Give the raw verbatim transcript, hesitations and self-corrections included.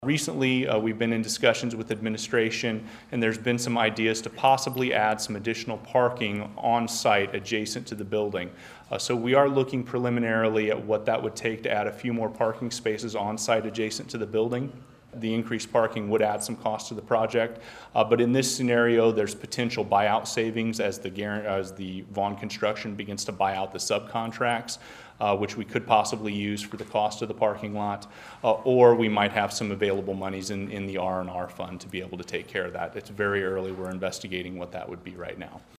Recently, uh, we've been in discussions with administration, and there's been some ideas to possibly add some additional parking on site adjacent to the building. Uh, so we are looking preliminarily at what that would take to add a few more parking spaces on site adjacent to the building. The increased parking would add some cost to the project, uh, but in this scenario, there's potential buyout savings as the, as the Vaughn Construction begins to buy out the subcontracts, uh, which we could possibly use for the cost of the parking lot, uh, or we might have some available monies in, in the R and R fund to be able to take care of that. It's very early. We're investigating what that would be right now.